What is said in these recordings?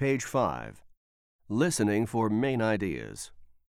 Page 5. Listening for main ideas.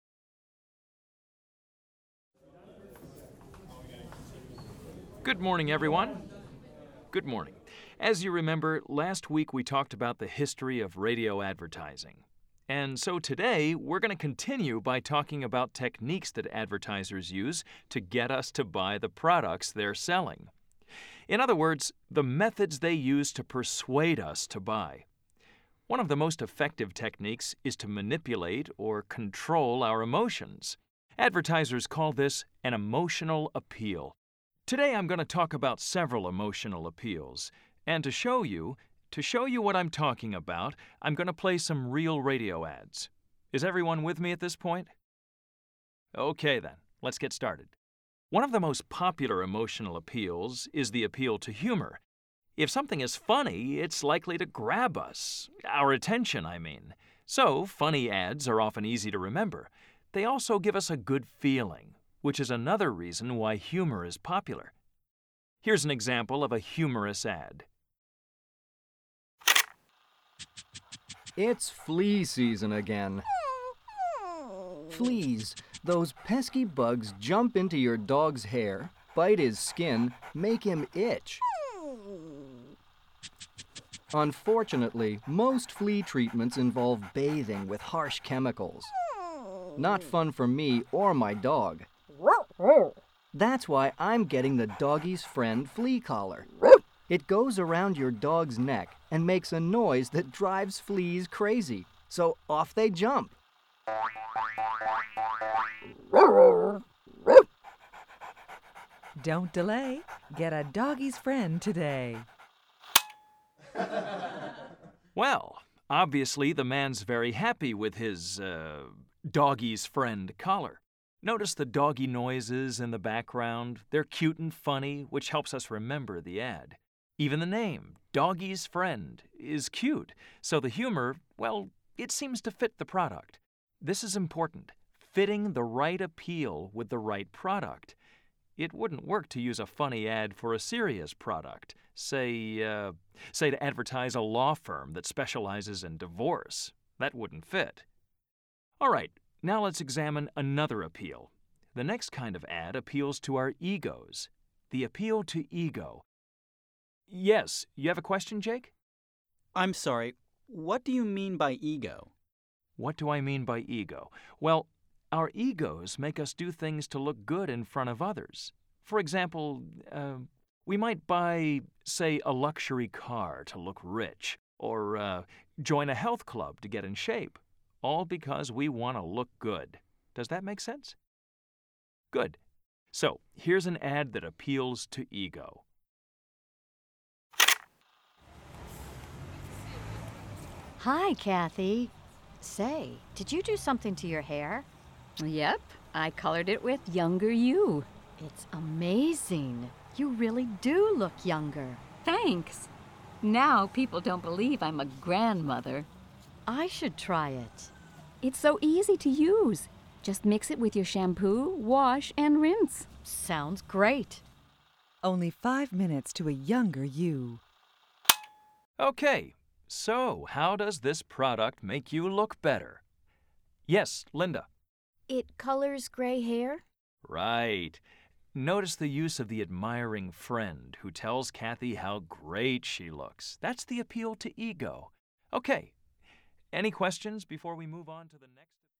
Good morning, everyone. Good morning. As you remember, last week we talked about the history of radio advertising. And so today we're going to continue by talking about techniques that advertisers use to get us to buy the products they're selling. In other words, the methods they use to persuade us to buy. One of the most effective techniques is to manipulate or control our emotions. Advertisers call this an emotional appeal. Today I'm going to talk about several emotional appeals, and to show you what I'm talking about, I'm going to play some real radio ads. Is everyone with me at this point? Okay then, let's get started. One of the most popular emotional appeals is the appeal to humor. If something is funny, it's likely to grab us, our attention, I mean. So, funny ads are often easy to remember. They also give us a good feeling, which is another reason why humor is popular. Here's an example of a humorous ad. It's flea season again. Fleas, those pesky bugs jump into your dog's hair, bite his skin, make him itch. Unfortunately, most flea treatments involve bathing with harsh chemicals. Not fun for me or my dog. That's why I'm getting the Doggy's Friend flea collar. It goes around your dog's neck and makes a noise that drives fleas crazy. So off they jump. Don't delay. Get a Doggy's Friend today. Well, obviously the man's very happy with his, Doggy's Friend collar. Notice the doggy noises in the background. They're cute and funny, which helps us remember the ad. Even the name, Doggy's Friend, is cute, so the humor, well, it seems to fit the product. This is important, fitting the right appeal with the right product. It wouldn't work to use a funny ad for a serious product, say to advertise a law firm that specializes in divorce. That wouldn't fit. All right, now let's examine another appeal. The next kind of ad appeals to our egos. The appeal to ego. Yes, you have a question, Jake? I'm sorry, what do you mean by ego? What do I mean by ego? Well, our egos make us do things to look good in front of others. For example, we might buy, say, a luxury car to look rich, or join a health club to get in shape, all because we want to look good. Does that make sense? Good. So, here's an ad that appeals to ego. Hi, Kathy. Say, did you do something to your hair? Yep, I colored it with Younger You. It's amazing. You really do look younger. Thanks. Now people don't believe I'm a grandmother. I should try it. It's so easy to use. Just mix it with your shampoo, wash, and rinse. Sounds great. Only 5 minutes to a younger you. Okay, so how does this product make you look better? Yes, Linda. It colors gray hair? Right. Notice the use of the admiring friend who tells Kathy how great she looks. That's the appeal to ego. Okay. Any questions before we move on to the next?